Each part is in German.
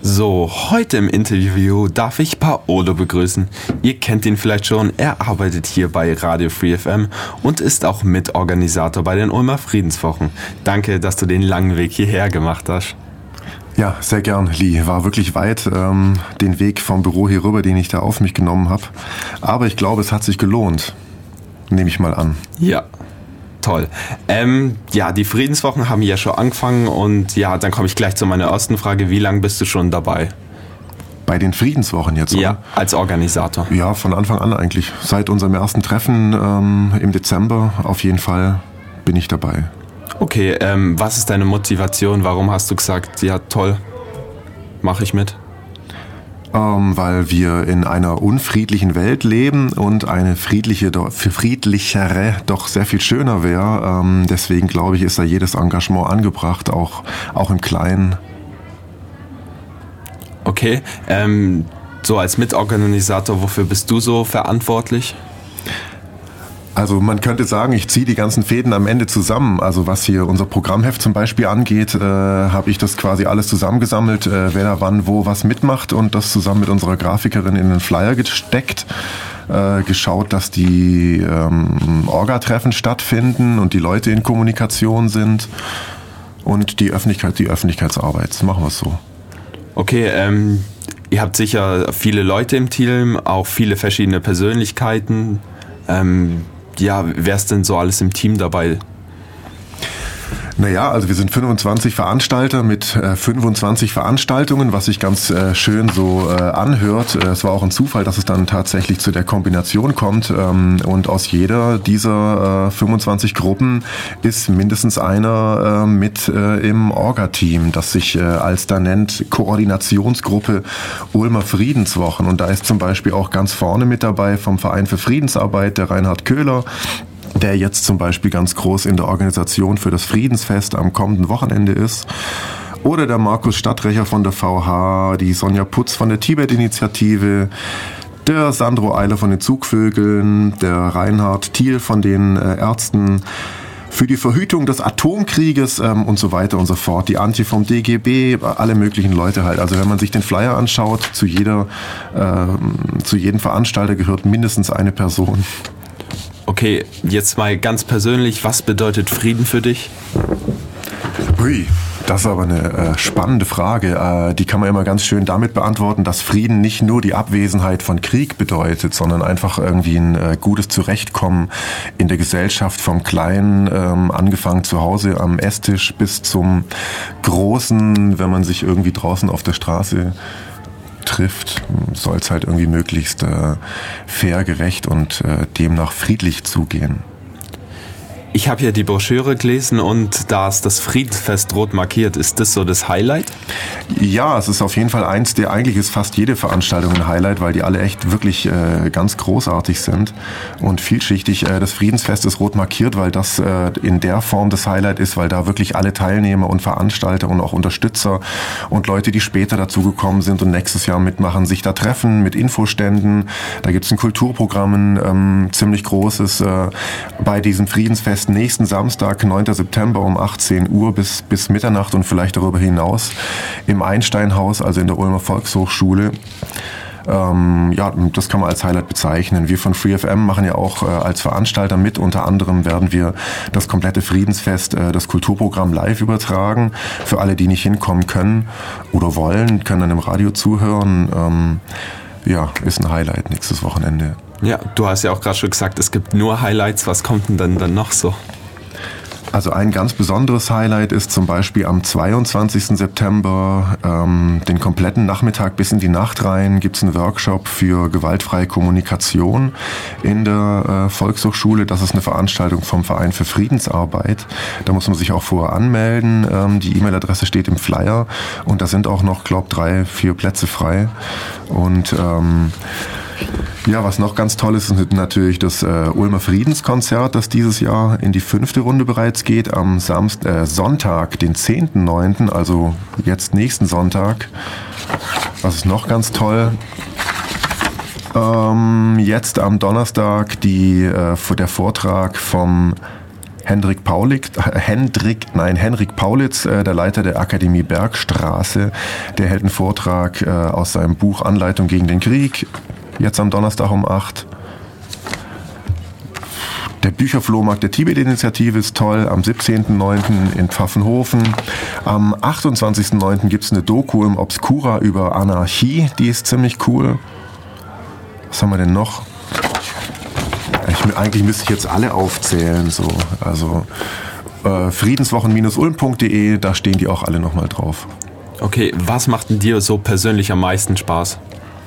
So, heute im Interview darf ich Paolo begrüßen. Ihr kennt ihn vielleicht schon, er arbeitet hier bei Radio Free FM und ist auch Mitorganisator bei den Ulmer Friedenswochen. Danke, dass du den langen Weg hierher gemacht hast. Ja, sehr gern, Lee. War wirklich weit, den Weg vom Büro hier rüber, den ich da auf mich genommen habe. Aber ich glaube, es hat sich gelohnt. Nehme ich mal an. Ja. Toll. Die Friedenswochen haben ja schon angefangen und ja, dann komme ich gleich zu meiner ersten Frage. Wie lange bist du schon dabei? Bei den Friedenswochen jetzt? Oder? Ja, als Organisator. Ja, von Anfang an eigentlich. Seit unserem ersten Treffen im Dezember auf jeden Fall bin ich dabei. Okay, was ist deine Motivation? Warum hast du gesagt, ja toll, mache ich mit? Weil wir in einer unfriedlichen Welt leben und eine friedlichere doch sehr viel schöner wäre. Deswegen glaube ich, ist da jedes Engagement angebracht, auch im Kleinen. Okay, so als Mitorganisator, wofür bist du so verantwortlich? Also man könnte sagen, ich ziehe die ganzen Fäden am Ende zusammen. Also was hier unser Programmheft zum Beispiel angeht, habe ich das quasi alles zusammengesammelt, wer da wann wo was mitmacht und das zusammen mit unserer Grafikerin in den Flyer gesteckt. Geschaut, dass die Orga-Treffen stattfinden und die Leute in Kommunikation sind und die Öffentlichkeitsarbeit. Das machen wir so. Okay, ihr habt sicher viele Leute im Team, auch viele verschiedene Persönlichkeiten. Wer ist denn so alles im Team dabei? Naja, also wir sind 25 Veranstalter mit 25 Veranstaltungen, was sich ganz schön so anhört. Es war auch ein Zufall, dass es dann tatsächlich zu der Kombination kommt. Und aus jeder dieser 25 Gruppen ist mindestens einer mit im Orga-Team, das sich als da nennt Koordinationsgruppe Ulmer Friedenswochen. Und da ist zum Beispiel auch ganz vorne mit dabei vom Verein für Friedensarbeit der Reinhard Köhler, der jetzt zum Beispiel ganz groß in der Organisation für das Friedensfest am kommenden Wochenende ist. Oder der Markus Stadtrecher von der VH, die Sonja Putz von der Tibet-Initiative, der Sandro Eiler von den Zugvögeln, der Reinhard Thiel von den Ärzten für die Verhütung des Atomkrieges und so weiter und so fort. Die Antje vom DGB, alle möglichen Leute halt. Also wenn man sich den Flyer anschaut, zu jedem Veranstalter gehört mindestens eine Person. Okay, jetzt mal ganz persönlich, was bedeutet Frieden für dich? Hui, das ist aber eine spannende Frage. Die kann man immer ganz schön damit beantworten, dass Frieden nicht nur die Abwesenheit von Krieg bedeutet, sondern einfach irgendwie ein gutes Zurechtkommen in der Gesellschaft, vom Kleinen, angefangen zu Hause am Esstisch bis zum Großen, wenn man sich irgendwie draußen auf der Straße trifft, soll es halt irgendwie möglichst fair, gerecht und demnach friedlich zugehen. Ich habe ja die Broschüre gelesen und da ist das Friedensfest rot markiert. Ist das so das Highlight? Ja, es ist auf jeden Fall eigentlich ist fast jede Veranstaltung ein Highlight, weil die alle echt wirklich ganz großartig sind und vielschichtig. Das Friedensfest ist rot markiert, weil das in der Form das Highlight ist, weil da wirklich alle Teilnehmer und Veranstalter und auch Unterstützer und Leute, die später dazugekommen sind und nächstes Jahr mitmachen, sich da treffen mit Infoständen. Da gibt es ein Kulturprogramm, ein ziemlich großes bei diesem Friedensfest nächsten Samstag, 9. September um 18 Uhr bis Mitternacht und vielleicht darüber hinaus im Einsteinhaus, also in der Ulmer Volkshochschule. Das kann man als Highlight bezeichnen. Wir von FreeFM machen ja auch als Veranstalter mit. Unter anderem werden wir das komplette Friedensfest, das Kulturprogramm live übertragen. Für alle, die nicht hinkommen können oder wollen, können dann im Radio zuhören. Ist ein Highlight nächstes Wochenende. Ja, du hast ja auch gerade schon gesagt, es gibt nur Highlights. Was kommt denn dann noch so? Also ein ganz besonderes Highlight ist zum Beispiel am 22. September, den kompletten Nachmittag bis in die Nacht rein, gibt es einen Workshop für gewaltfreie Kommunikation in der Volkshochschule. Das ist eine Veranstaltung vom Verein für Friedensarbeit. Da muss man sich auch vorher anmelden. Die E-Mail-Adresse steht im Flyer und da sind auch noch, glaube ich, 3-4 Plätze frei. Und was noch ganz toll ist natürlich das Ulmer Friedenskonzert, das dieses Jahr in die 5. Runde bereits geht, am Sonntag, den 10.9., also jetzt nächsten Sonntag. Was ist noch ganz toll? Jetzt am Donnerstag der Vortrag vom Henrik Paulitz, der Leiter der Akademie Bergstraße, der hält einen Vortrag aus seinem Buch Anleitung gegen den Krieg, jetzt am Donnerstag um 8. Der Bücherflohmarkt der Tibet-Initiative ist toll, am 17.09. in Pfaffenhofen. Am 28.09. gibt es eine Doku im Obscura über Anarchie, die ist ziemlich cool. Was haben wir denn noch? Eigentlich müsste ich jetzt alle aufzählen. So. Also friedenswochen-ulm.de, da stehen die auch alle nochmal drauf. Okay, was macht denn dir so persönlich am meisten Spaß?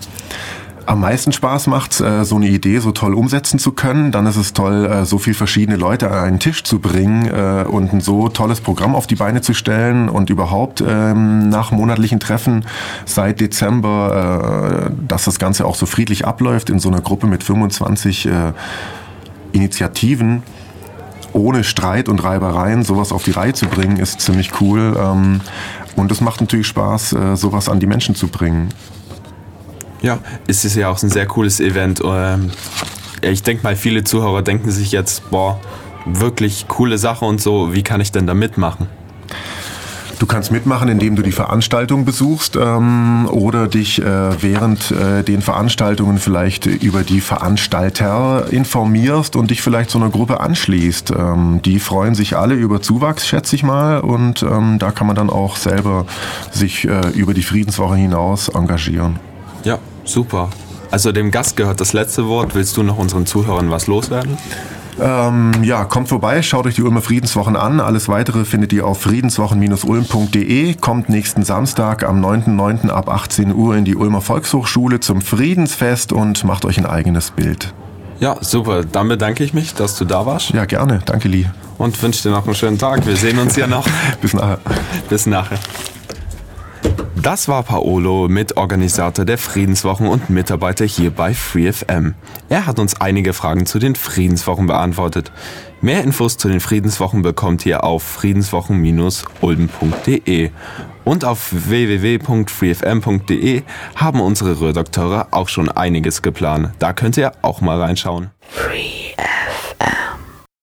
Am meisten Spaß macht so eine Idee so toll umsetzen zu können. Dann ist es toll, so viele verschiedene Leute an einen Tisch zu bringen und ein so tolles Programm auf die Beine zu stellen und überhaupt nach monatlichen Treffen seit Dezember, dass das Ganze auch so friedlich abläuft in so einer Gruppe mit 25 Initiativen, ohne Streit und Reibereien sowas auf die Reihe zu bringen, ist ziemlich cool. Und es macht natürlich Spaß, sowas an die Menschen zu bringen. Ja, es ist ja auch ein sehr cooles Event. Ich denke mal, viele Zuhörer denken sich jetzt, boah, wirklich coole Sache und so, wie kann ich denn da mitmachen? Du kannst mitmachen, indem du die Veranstaltung besuchst oder dich während den Veranstaltungen vielleicht über die Veranstalter informierst und dich vielleicht so einer Gruppe anschließt. Die freuen sich alle über Zuwachs, schätze ich mal, und da kann man dann auch selber sich über die Friedenswoche hinaus engagieren. Ja, super. Also dem Gast gehört das letzte Wort. Willst du noch unseren Zuhörern was loswerden? Ja, kommt vorbei, schaut euch die Ulmer Friedenswochen an. Alles Weitere findet ihr auf friedenswochen-ulm.de. Kommt nächsten Samstag am 9.9. ab 18 Uhr in die Ulmer Volkshochschule zum Friedensfest und macht euch ein eigenes Bild. Ja, super. Dann bedanke ich mich, dass du da warst. Ja, gerne. Danke, Lee. Und wünsche dir noch einen schönen Tag. Wir sehen uns ja noch. Bis nachher. Bis nachher. Das war Paolo, Mitorganisator der Friedenswochen und Mitarbeiter hier bei FreeFM. Er hat uns einige Fragen zu den Friedenswochen beantwortet. Mehr Infos zu den Friedenswochen bekommt ihr auf friedenswochen-ulm.de. Und auf www.freefm.de haben unsere Redakteure auch schon einiges geplant. Da könnt ihr auch mal reinschauen.